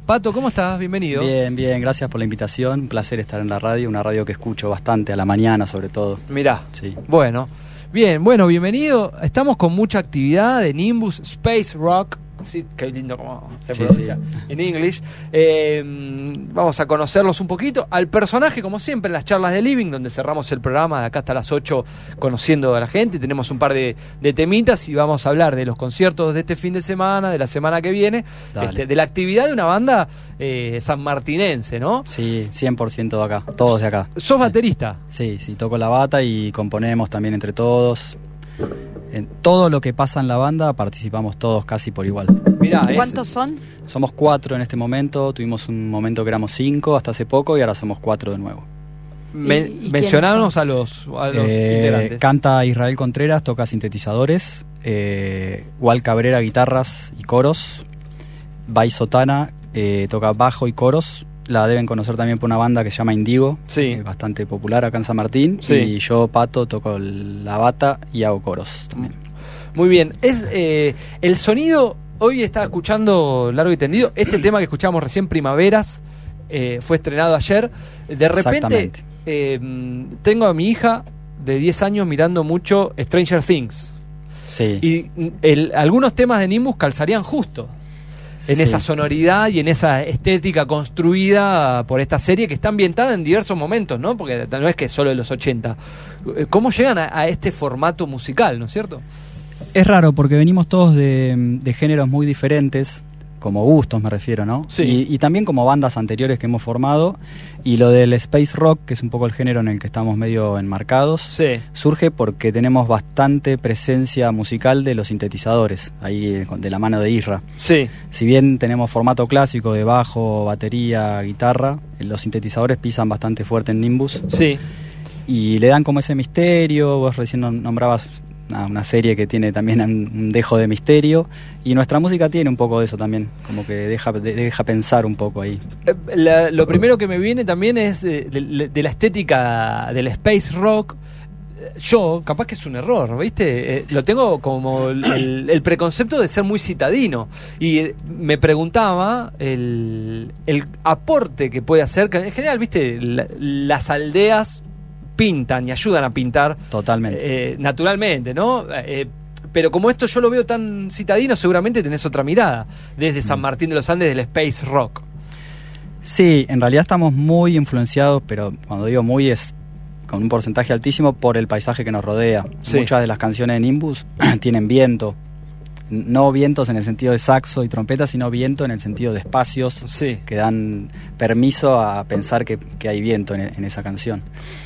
Pato, ¿cómo estás? Bienvenido. Bien, gracias por la invitación. Un placer estar en la radio, una radio que escucho bastante a la mañana sobre todo. Mirá, sí. Bueno, bienvenido. Estamos con mucha actividad de Nimbus Space Rock. Sí, qué lindo como se pronuncia en inglés. Vamos a conocerlos un poquito. Al personaje, como siempre, en las charlas de Living, donde cerramos el programa de acá hasta las 8 conociendo a la gente. Tenemos un par de temitas y vamos a hablar de los conciertos de este fin de semana, de la semana que viene, de la actividad de una banda sanmartinense, ¿no? Sí, 100% de acá, todos de acá. ¿Sos baterista? Sí, toco la bata y componemos también entre todos. En todo lo que pasa en la banda participamos todos casi por igual. Mirá, ¿cuántos son? Somos 4 en este momento. Tuvimos un momento que éramos 5 hasta hace poco y ahora somos 4 de nuevo. Mencionanos a los integrantes. Canta Israel Contreras, toca sintetizadores. Wal Cabrera, guitarras y coros. Bai Sotana, toca bajo y coros. La deben conocer también por una banda que se llama Indigo, bastante popular acá en San Martín. Sí. Y yo, Pato, toco la bata y hago coros también. Muy bien. El sonido, hoy estaba escuchando largo y tendido, este tema que escuchamos recién, Primaveras, fue estrenado ayer. De repente tengo a mi hija de 10 años mirando mucho Stranger Things. Sí. Y algunos temas de Nimbus calzarían justo en esa sonoridad y en esa estética construida por esta serie que está ambientada en diversos momentos, ¿no? Porque no es que es solo de los 80. ¿Cómo llegan a este formato musical, ¿no es cierto? Es raro porque venimos todos de géneros muy diferentes, como gustos me refiero, ¿no? Sí. Y también como bandas anteriores que hemos formado. Y lo del space rock, que es un poco el género en el que estamos medio enmarcados, surge porque tenemos bastante presencia musical de los sintetizadores, ahí de la mano de Isra. Sí. Si bien tenemos formato clásico de bajo, batería, guitarra, los sintetizadores pisan bastante fuerte en Nimbus. Sí. Y le dan como ese misterio. Vos recién nombrabas una serie que tiene también un dejo de misterio, y nuestra música tiene un poco de eso también, como que deja pensar un poco ahí. Lo primero que me viene también es de la estética del space rock. Yo, capaz que es un error, ¿viste? Lo tengo como el preconcepto de ser muy citadino, y me preguntaba el aporte que puede hacer, que en general, ¿viste? Las aldeas pintan y ayudan a pintar totalmente, naturalmente, ¿no? Pero como esto yo lo veo tan citadino, seguramente tenés otra mirada desde San Martín de los Andes del space rock. Sí, en realidad estamos muy influenciados, pero cuando digo muy es con un porcentaje altísimo por el paisaje que nos rodea. Sí. Muchas de las canciones de Nimbus tienen viento, no vientos en el sentido de saxo y trompeta, sino viento en el sentido de espacios que dan permiso a pensar que hay viento en esa canción.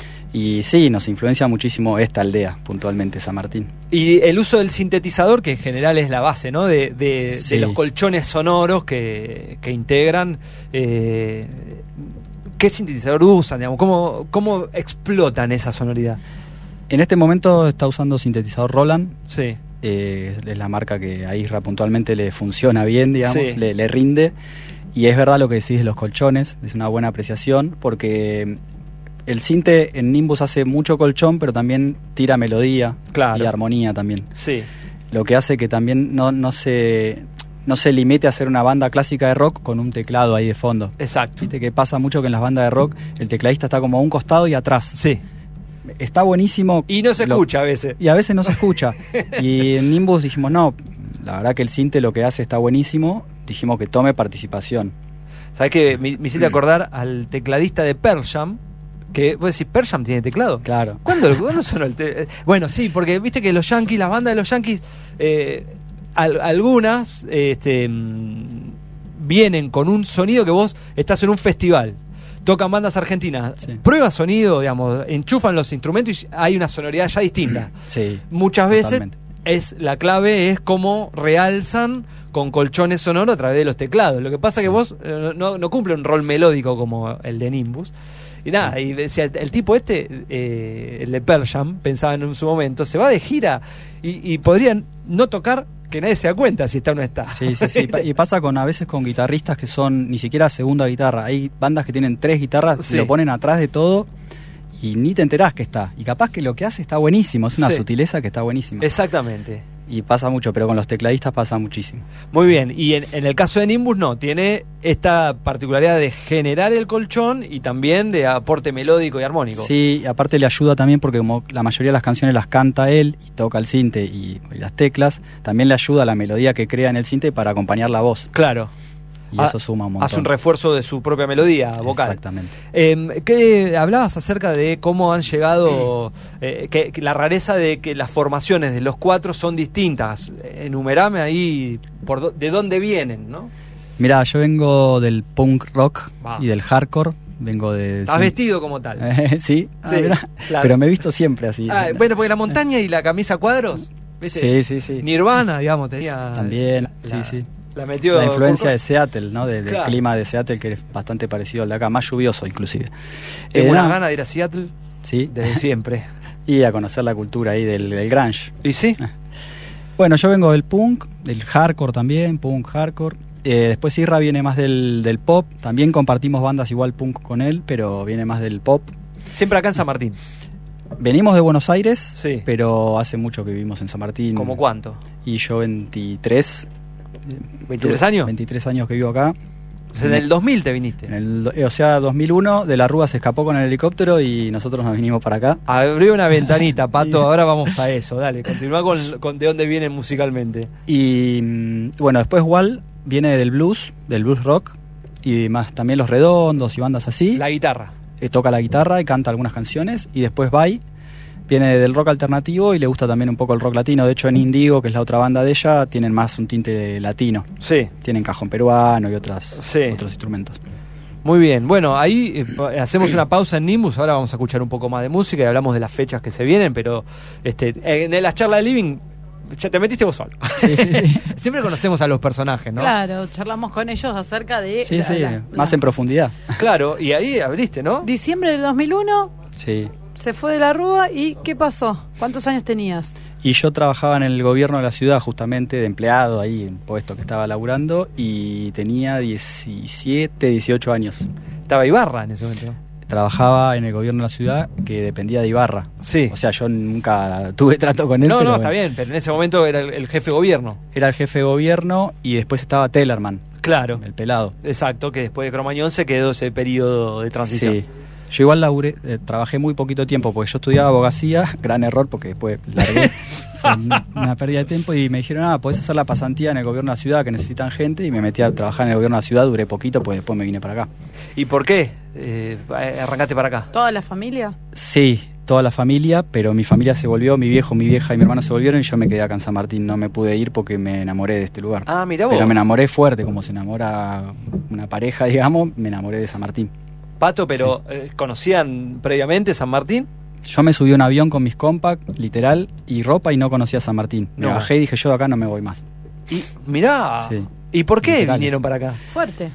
Y sí, nos influencia muchísimo esta aldea, puntualmente, San Martín. Y el uso del sintetizador, que en general es la base, ¿no? De los colchones sonoros que integran. ¿Qué sintetizador usan? Digamos? ¿Cómo explotan esa sonoridad? En este momento está usando sintetizador Roland. Sí. Es la marca que a Isra puntualmente le funciona bien, digamos, le rinde. Y es verdad lo que decís de los colchones, es una buena apreciación, porque el sinte en Nimbus hace mucho colchón, pero también tira melodía y armonía también. Sí. Lo que hace que también no se limite a hacer una banda clásica de rock con un teclado ahí de fondo. Exacto. Viste que pasa mucho que en las bandas de rock el tecladista está como a un costado y atrás. Sí. Está buenísimo. Y no se escucha a veces. Y a veces no se escucha. Y en Nimbus dijimos, no, la verdad que el sinte lo que hace está buenísimo. Dijimos que tome participación. ¿Sabés qué? Me hiciste acordar al tecladista de Pearl Jam, que vos decís, ¿Pearl Jam tiene teclado? Claro. ¿Cuándo sonó el teclado? Bueno, sí, porque viste que los Yankees, las bandas de los Yankees, algunas vienen con un sonido que vos estás en un festival, tocan bandas argentinas, prueba sonido, digamos, enchufan los instrumentos y hay una sonoridad ya distinta. Sí. Muchas veces la clave es cómo realzan con colchones sonoros a través de los teclados. Lo que pasa es que vos no cumple un rol melódico como el de Nimbus. Y nada, y decía, el tipo el de Pearl Jam, pensaba en su momento, se va de gira y podrían no tocar, que nadie se da cuenta si está o no está. Sí. Y pasa a veces con guitarristas que son ni siquiera segunda guitarra. Hay bandas que tienen 3 guitarras, lo ponen atrás de todo y ni te enterás que está. Y capaz que lo que hace está buenísimo, es una sutileza que está buenísima. Exactamente. Y pasa mucho, pero con los tecladistas pasa muchísimo. Muy bien, y en el caso de Nimbus no, tiene esta particularidad de generar el colchón y también de aporte melódico y armónico. Sí, aparte le ayuda también porque como la mayoría de las canciones las canta él y toca el sinte y las teclas, también le ayuda la melodía que crea en el sinte para acompañar la voz. Claro. Y eso suma un montón. Hace un refuerzo de su propia melodía vocal. Exactamente. ¿Qué hablabas acerca de cómo han llegado, que la rareza de que las formaciones de los 4 son distintas? Enumerame ahí de dónde vienen, ¿no? Mirá, yo vengo del punk rock y del hardcore. Vengo de... ¿Estás vestido como tal? Sí, sí, claro. Pero me he visto siempre así. Bueno, porque la montaña y la camisa a cuadros, ¿viste? Sí. Nirvana, digamos, tenía... También, sí. La metió la influencia de Seattle, ¿no? Del claro. clima de Seattle, que es bastante parecido al de acá, más lluvioso inclusive. Tengo una gana de ir a Seattle, sí, desde siempre. Y a conocer la cultura ahí del grunge. ¿Y sí? Bueno, yo vengo del punk, del hardcore también, punk, hardcore. Después Irra viene más del pop. También compartimos bandas igual punk con él, pero viene más del pop. Siempre acá en San Martín. Venimos de Buenos Aires, sí, pero hace mucho que vivimos en San Martín. ¿Cómo cuánto? Y yo 23. ¿23 años? 23 años que vivo acá. O sea, en el 2000 te viniste. O sea, 2001, de la Rúa se escapó con el helicóptero y nosotros nos vinimos para acá. Abrió una ventanita, Pato, ahora vamos a eso. Dale, continúa con de dónde vienen musicalmente. Y bueno, después Wal viene del blues rock, y más también Los Redondos y bandas así. La guitarra. Toca la guitarra y canta algunas canciones. Y después Bai viene del rock alternativo y le gusta también un poco el rock latino. De hecho, en Indigo, que es la otra banda de ella, tienen más un tinte latino. Sí. Tienen cajón peruano y otros sí, instrumentos. Muy bien, bueno, ahí hacemos una pausa en Nimbus. Ahora vamos a escuchar un poco más de música y hablamos de las fechas que se vienen. Pero en la charla de Living ya te metiste vos solo. Sí. Siempre conocemos a los personajes, ¿no? Claro, charlamos con ellos acerca de... Sí, más en profundidad. Claro, y ahí abriste, ¿no? Diciembre del 2001. Sí. Se fue de la Rúa y ¿qué pasó? ¿Cuántos años tenías? Y yo trabajaba en el gobierno de la ciudad, justamente, de empleado ahí, en puesto que estaba laburando, y tenía 17, 18 años. Estaba Ibarra en ese momento. Trabajaba en el gobierno de la ciudad, que dependía de Ibarra. Sí. O sea, yo nunca tuve trato con él. No, pero está bien, pero en ese momento era el jefe de gobierno. Era el jefe de gobierno y después estaba Tellerman. Claro. El pelado. Exacto, que después de Cromañón se quedó ese periodo de transición. Sí. Yo igual trabajé muy poquito tiempo porque yo estudiaba abogacía, gran error porque después largué, fue una pérdida de tiempo y me dijeron, podés hacer la pasantía en el gobierno de la ciudad que necesitan gente y me metí a trabajar en el gobierno de la ciudad, duré poquito, pues después me vine para acá. ¿Y por qué arrancaste para acá? ¿Toda la familia? Sí, toda la familia, pero mi familia se volvió, mi viejo, mi vieja y mi hermano se volvieron y yo me quedé acá en San Martín, no me pude ir porque me enamoré de este lugar. Ah, mirá vos. Pero me enamoré fuerte, como se enamora una pareja, digamos, me enamoré de San Martín. Pato, pero sí. ¿Conocían previamente San Martín? Yo me subí a un avión con mis compact, literal, y ropa y no conocía San Martín. Me bajé y dije, yo de acá no me voy más. Y mirá, sí. ¿Y por qué literal vinieron para acá? Fuerte.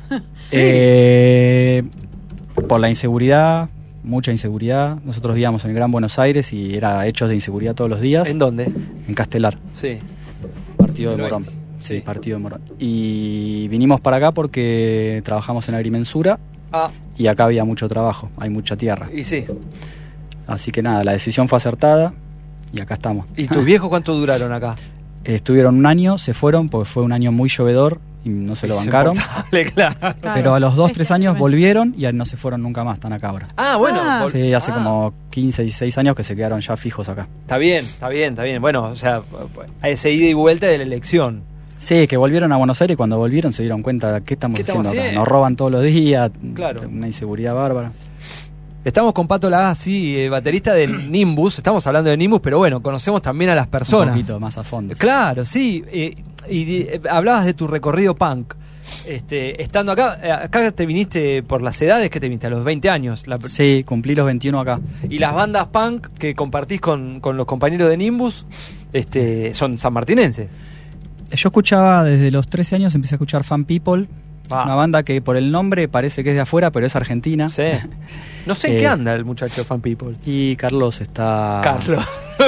Sí. Por la inseguridad, mucha inseguridad. Nosotros vivíamos en el Gran Buenos Aires y era hechos de inseguridad todos los días. ¿En dónde? En Castelar. Sí. Partido de Morón. Sí, partido de Morón. Y vinimos para acá porque trabajamos en agrimensura. Y acá había mucho trabajo, hay mucha tierra. Y sí. Así que nada, la decisión fue acertada y acá estamos. ¿Y tus viejos cuánto duraron acá? Estuvieron un año, se fueron porque fue un año muy llovedor y no se lo bancaron. Claro. Pero a los 2-3 años volvieron y no se fueron nunca más, están acá ahora. Ah, bueno. Sí, hace como 15, 16 años que se quedaron ya fijos acá. Está bien. Bueno, o sea, a ese ida y vuelta de la elección. Sí, que volvieron a Buenos Aires y cuando volvieron se dieron cuenta de qué estamos haciendo acá. Nos roban todos los días, claro. Una inseguridad bárbara. Estamos con Pato Lagazzi, baterista del Nimbus. Estamos hablando de Nimbus, pero bueno, conocemos también a las personas. Un poquito más a fondo. Claro, sí. Y hablabas de tu recorrido punk. Estando acá te viniste por las edades, ¿qué te viniste? A los 20 años. Sí, cumplí los 21 acá. ¿Y las bandas punk que compartís con los compañeros de Nimbus son sanmartinenses? Yo escuchaba desde los 13 años, empecé a escuchar Fan People, una banda que por el nombre parece que es de afuera, pero es argentina. Sí. No sé en qué anda el muchacho Fan People. Y Carlos está... Carlos.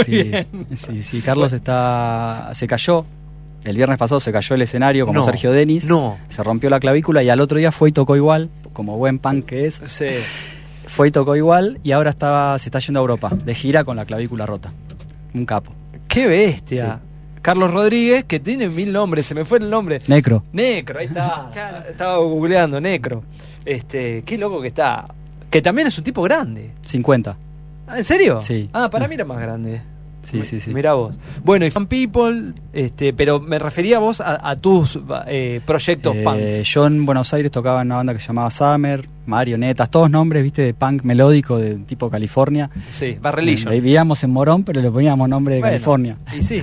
Sí, Carlos se cayó. El viernes pasado se cayó el escenario como Sergio Denis. Se rompió la clavícula y al otro día fue y tocó igual, como buen punk que es. Sí. Fue y tocó igual y ahora se está yendo a Europa, de gira con la clavícula rota. Un capo. ¡Qué bestia! Sí. Carlos Rodríguez, que tiene 1000 nombres, se me fue el nombre. Necro. Necro, ahí está. Claro. Estaba googleando, Necro. Qué loco que está. Que también es un tipo grande. 50. Ah, ¿en serio? Sí. Ah, para mí era más grande. Sí, sí, sí. Mirá vos. Bueno, y Fan People, pero me refería a vos a tus proyectos punks. Yo en Buenos Aires tocaba en una banda que se llamaba Summer, Marionetas, todos nombres, viste, de punk melódico de tipo California. Sí, Barrelillo. Vivíamos en Morón, pero le poníamos nombre de California. Y sí.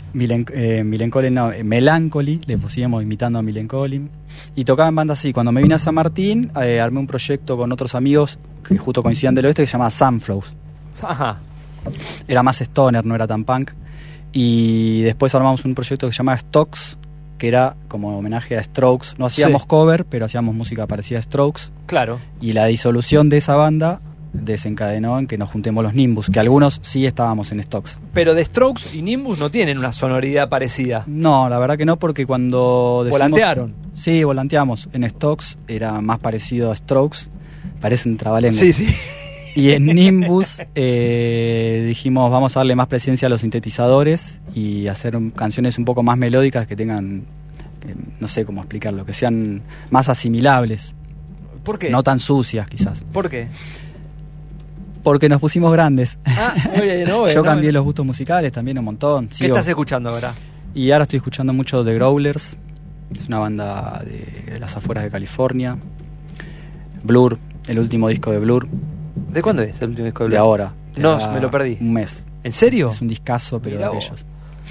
Melancholy, le pusimos imitando a Melancholy. Y tocaba en bandas así. Cuando me vine a San Martín, armé un proyecto con otros amigos que justo coincidían del oeste que se llamaba Sunflows. Ajá. Era más stoner, no era tan punk. Y después armamos un proyecto que se llamaba Stocks, que era como homenaje a Strokes. No hacíamos cover, pero hacíamos música parecida a Strokes. Claro. Y la disolución de esa banda desencadenó en que nos juntemos los Nimbus, que algunos sí estábamos en Stocks. Pero The Strokes y Nimbus no tienen una sonoridad parecida. No, la verdad que no, porque cuando ¿Volantearon? Sí, volanteamos. En Stocks era más parecido a Strokes. Parecen trabalenguas. Sí, sí. Y en Nimbus dijimos, vamos a darle más presencia a los sintetizadores y hacer canciones un poco más melódicas que tengan, no sé cómo explicarlo, que sean más asimilables. ¿Por qué? No tan sucias, quizás. ¿Por qué? Porque nos pusimos grandes. Ah, muy bien, no, Yo cambié los gustos musicales también un montón. ¿Qué estás escuchando ahora? Y ahora estoy escuchando mucho The Growlers. Es una banda de las afueras de California. Blur, el último disco de Blur. ¿De cuándo es el último disco de Blur? De ahora. No, me lo perdí. Un mes. ¿En serio? Es un discazo, pero Mirá de vos. ellos.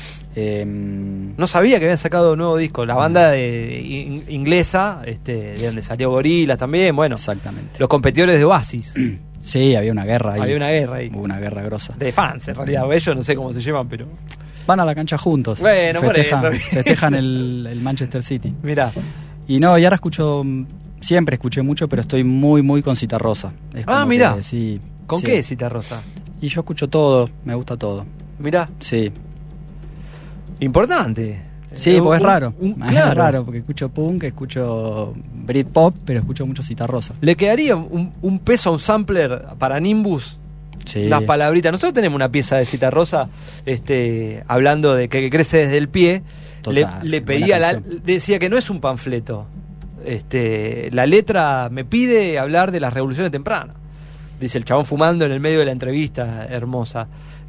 No sabía que habían sacado un nuevo disco. La banda inglesa, de donde salió Gorillaz también, bueno. Exactamente. Los competidores de Oasis. Sí, había una guerra ahí. Había una guerra ahí. Hubo una guerra grosa. De fans, en realidad. Ellos no sé cómo se llaman, pero... Van a la cancha juntos. Bueno, por eso. Festejan el Manchester City. Mirá. Y no, y ahora siempre escuché mucho, pero estoy muy, muy con Citarrosa. Mirá. Sí. ¿Con sí. qué Citarrosa? Y yo escucho todo, me gusta todo. Mirá. Sí. Importante. Sí, porque es raro. Claro. Es raro, porque escucho punk, escucho Britpop, pero escucho mucho Citarrosa. ¿Le quedaría un peso a un sampler para Nimbus? Sí. Unas palabritas. Nosotros tenemos una pieza de Citarrosa, hablando de que crece desde el pie. Total, le pedía, decía que no es un panfleto. La letra me pide hablar de las revoluciones tempranas. Dice el chabón fumando en el medio de la entrevista, hermosa.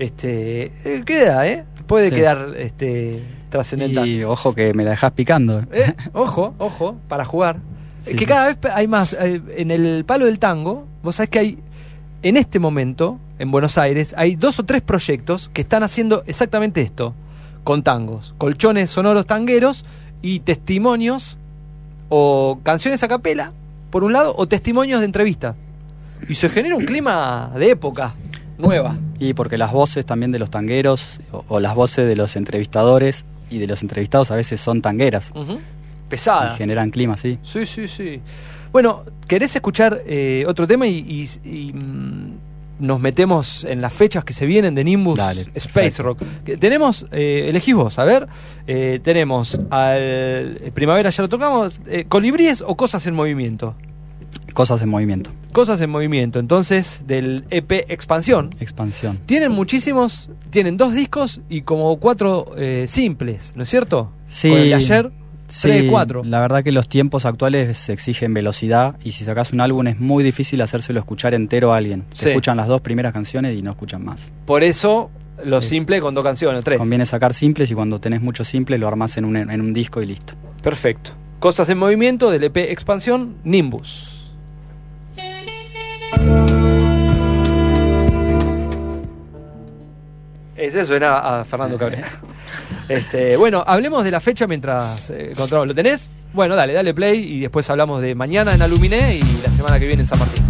Queda, puede quedar trascendental. Y ojo que me la dejás picando. Ojo, para jugar. Sí. Que cada vez hay más. En el palo del tango, vos sabés que hay, en este momento, en Buenos Aires, hay 2 o 3 proyectos que están haciendo exactamente esto, con tangos, colchones sonoros tangueros y testimonios o canciones a capela, por un lado, o testimonios de entrevistas. Y se genera un clima de época nueva. Y porque las voces también de los tangueros o las voces de los entrevistadores y de los entrevistados a veces son tangueras. Pesadas. Y generan clima, sí. Sí. Bueno, ¿querés escuchar otro tema y nos metemos en las fechas que se vienen de Nimbus? Dale, Space perfecto. Rock? Tenemos, elegís vos, a ver, tenemos al Primavera, ya lo tocamos, Colibríes o Cosas en Movimiento. Cosas en movimiento. Cosas en Movimiento, entonces, del EP Expansión. Expansión. Tienen 2 discos y como 4 simples, ¿no es cierto? Sí. Con el de ayer, 3 de 4. La verdad que los tiempos actuales exigen velocidad y si sacás un álbum es muy difícil hacérselo escuchar entero a alguien. Se escuchan las 2 primeras canciones y no escuchan más. Por eso, lo simple con 2 canciones, 3. Conviene sacar simples y cuando tenés mucho simple lo armás en un disco y listo. Perfecto. Cosas en Movimiento del EP Expansión, Nimbus. Ese suena a Fernando Cabrera. Bueno, hablemos de la fecha mientras encontramos. ¿Lo tenés? Bueno, dale play y después hablamos de mañana en Aluminé y la semana que viene en San Martín.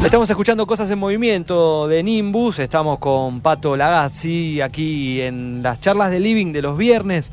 Estamos escuchando Cosas en Movimiento de Nimbus. Estamos con Pato Lagazzi aquí en las charlas de Living de los viernes.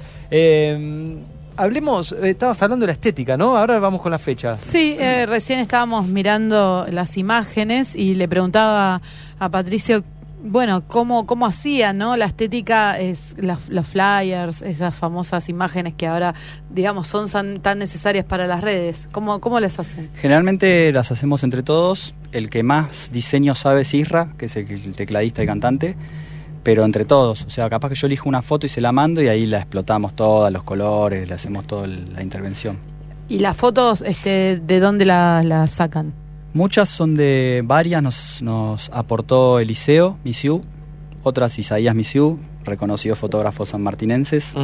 Estabas hablando de la estética, ¿no? Ahora vamos con la fecha. Sí, recién estábamos mirando las imágenes y le preguntaba a Patricio, bueno, cómo hacían, ¿no? La estética, los flyers, esas famosas imágenes que ahora, digamos, son tan necesarias para las redes. ¿Cómo las hacen? Generalmente las hacemos entre todos. El que más diseño sabe es Isra, que es el tecladista y cantante, pero entre todos. O sea, capaz que yo elijo una foto y se la mando y ahí la explotamos todas, los colores, le hacemos toda la intervención. ¿Y las fotos, de dónde las sacan? Muchas son de varias, nos aportó Eliseo Misiu, otras Isaías Misiu, reconocidos fotógrafos sanmartinenses,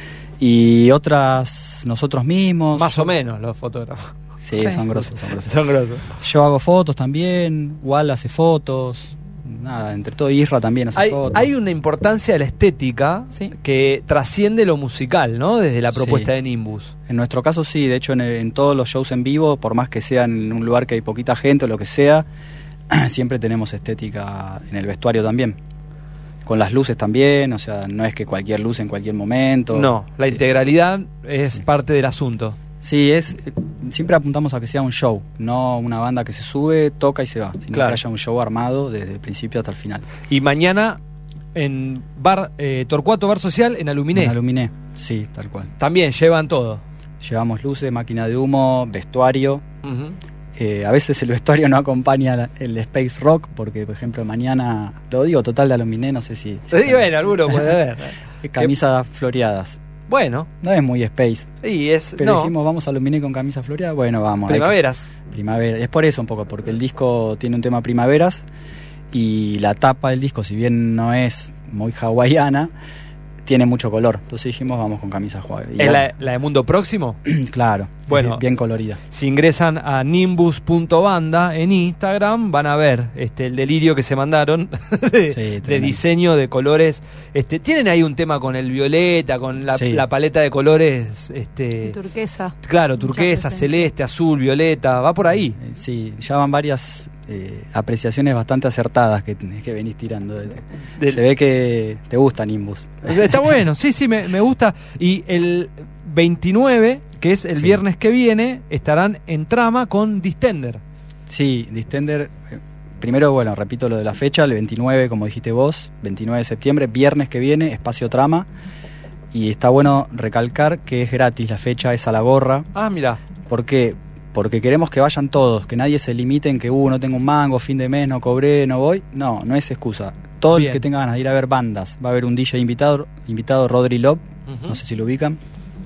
y otras nosotros mismos. Más o menos los fotógrafos. Sí, son grosos. Son grosos. Yo hago fotos también, Wal hace fotos, nada, entre todo Isra también hace fotos. Hay una importancia de la estética que trasciende lo musical, ¿no? Desde la propuesta de Nimbus. En nuestro caso sí, de hecho en todos los shows en vivo, por más que sea en un lugar que hay poquita gente o lo que sea, siempre tenemos estética en el vestuario también. Con las luces también, o sea, no es que cualquier luz en cualquier momento. No, la integralidad es parte del asunto. Sí, siempre apuntamos a que sea un show, no una banda que se sube, toca y se va, sino que haya un show armado desde el principio hasta el final. Y mañana en Torcuato Bar Social en Aluminé. En Aluminé, sí, tal cual. También llevan todo. Llevamos luces, máquina de humo, vestuario. A veces el vestuario no acompaña el space rock, porque por ejemplo mañana, lo digo total de Aluminé, no sé si... Sí, bueno, alguno puede ver. Camisas floreadas. Bueno. No es muy space. Sí, pero dijimos, vamos a Aluminé con camisa floreada. Bueno, vamos. Primaveras. Primavera. Es por eso un poco, porque el disco tiene un tema primaveras y la tapa del disco, si bien no es muy hawaiana, tiene mucho color. Entonces dijimos, vamos con camisa hawaiana. ¿Es la de Mundo Próximo? Claro. Bueno, bien colorida. Si ingresan a nimbus.banda en Instagram, van a ver el delirio que se mandaron de diseño, de colores. Tienen ahí un tema con el violeta, con la paleta de colores. Turquesa. Claro, turquesa, celeste, azul, violeta. Va por ahí. Sí, ya van varias apreciaciones bastante acertadas que venís tirando. Se ve que te gusta Nimbus. Está bueno, sí, me gusta. Y el 29, que es el viernes que viene, estarán en Trama con Distender. Sí, Distender. Primero, bueno, repito lo de la fecha, el 29, como dijiste vos, 29 de septiembre, viernes que viene, Espacio Trama. Y está bueno recalcar que es gratis, la fecha es a la gorra. Ah, mira. ¿Por qué? Porque queremos que vayan todos, que nadie se limite en que no tengo un mango, fin de mes, no cobré, no voy. No es excusa. Todos los que tengan ganas de ir a ver bandas, va a haber un DJ invitado Rodri Love, no sé si lo ubican.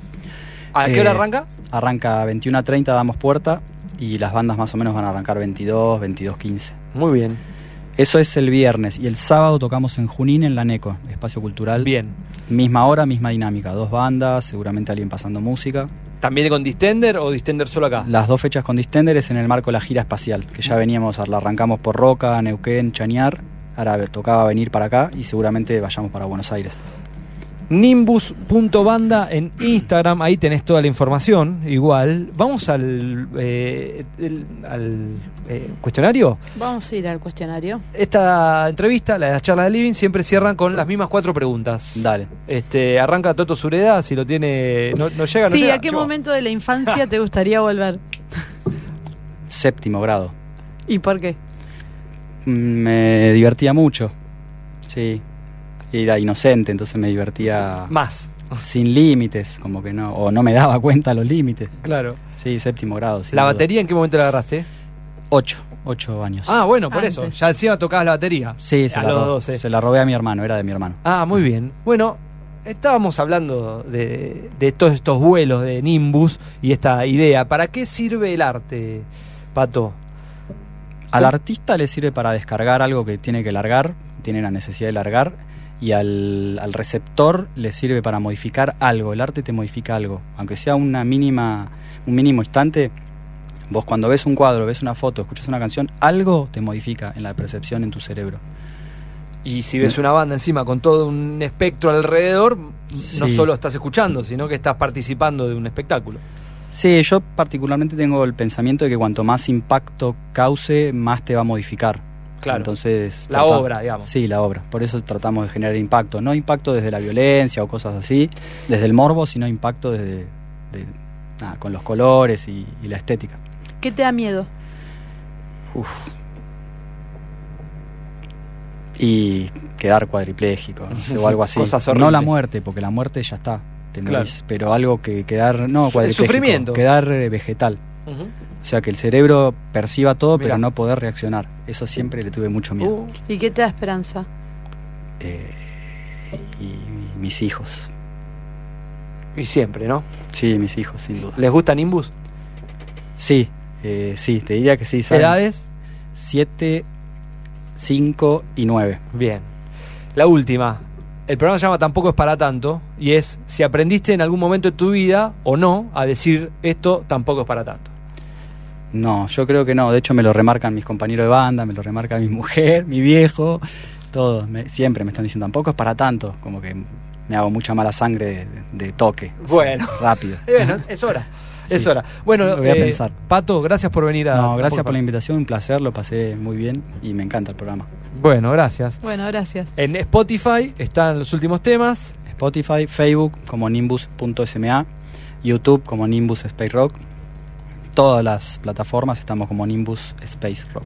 ¿A qué hora arranca? Arranca 21:30, damos puerta, y las bandas más o menos van a arrancar 22:15. Muy bien. Eso es el viernes, y el sábado tocamos en Junín, en la NECO, Espacio Cultural. Bien. Misma hora, misma dinámica, 2 bandas, seguramente alguien pasando música. ¿También con Distender o Distender solo acá? Las 2 fechas con Distender es en el marco de la gira espacial, que ya veníamos, la arrancamos por Roca, Neuquén, Chañar, ahora tocaba venir para acá y seguramente vayamos para Buenos Aires. Nimbus.banda en Instagram, ahí tenés toda la información. Igual, vamos al cuestionario. Vamos a ir al cuestionario. Esta entrevista, la de las charlas de Living, siempre cierran con las mismas 4 preguntas. Dale. Arranca Toto Sureda, si lo tiene. No llega, no sí, llega. ¿a qué momento de la infancia te gustaría volver? 7º grado. ¿Y por qué? Me divertía mucho. Sí. Era inocente, entonces me divertía más, sin límites, como que no me daba cuenta los límites. Claro. Sí, 7º grado. ¿La batería en qué momento la agarraste? 8 años. Ah, bueno, por eso. Ya encima tocabas la batería. Sí, se la robé a mi hermano, era de mi hermano. Ah, muy bien. Bueno, estábamos hablando de todos estos vuelos de Nimbus y esta idea. ¿Para qué sirve el arte, Pato? Al artista le sirve para descargar algo que tiene que largar, tiene la necesidad de largar. Y al receptor le sirve para modificar algo. El arte te modifica algo. Aunque sea un mínimo instante, vos cuando ves un cuadro, ves una foto, escuchas una canción, algo te modifica en la percepción en tu cerebro. Y si ves una banda encima con todo un espectro alrededor, no solo estás escuchando, sino que estás participando de un espectáculo. Sí, yo particularmente tengo el pensamiento de que cuanto más impacto cause, más te va a modificar. Claro. Entonces, la obra, digamos. Sí, la obra. Por eso tratamos de generar impacto. No impacto desde la violencia o cosas así, desde el morbo, sino impacto desde con los colores y la estética. ¿Qué te da miedo? Y quedar cuadripléjico, no sé, o algo así. Cosas horribles. No la muerte, porque la muerte ya está, te morís, pero algo que quedar, no cuadripléjico, sufrimiento. quedar vegetal. Uh-huh. O sea, que el cerebro perciba todo, Mirá. pero no poder reaccionar. Eso siempre le tuve mucho miedo. ¿Y qué te da esperanza? Y mis hijos. Y siempre, ¿no? Sí, mis hijos, sin duda. ¿Les gusta Nimbus? Sí, sí, te diría que sí. ¿saben? ¿Edades? 7, 5 y 9. Bien. La última. El programa se llama Tampoco es para tanto, y es si aprendiste en algún momento de tu vida o no a decir esto tampoco es para tanto. No, yo creo que no. De hecho, me lo remarcan mis compañeros de banda, me lo remarca mi mujer, mi viejo, todos. Siempre me están diciendo tampoco es para tanto. Como que me hago mucha mala sangre de toque. Bueno. O sea, rápido. Bueno, es hora. Sí. Es hora. Bueno, Lo voy a pensar. Pato, gracias por venir a... No, gracias por la invitación, un placer, lo pasé muy bien y me encanta el programa. Bueno, gracias. Bueno, gracias. En Spotify están los últimos temas. Spotify, Facebook como nimbus.sma, YouTube como Nimbus Space Rock. Todas las plataformas estamos como Nimbus Space Rock.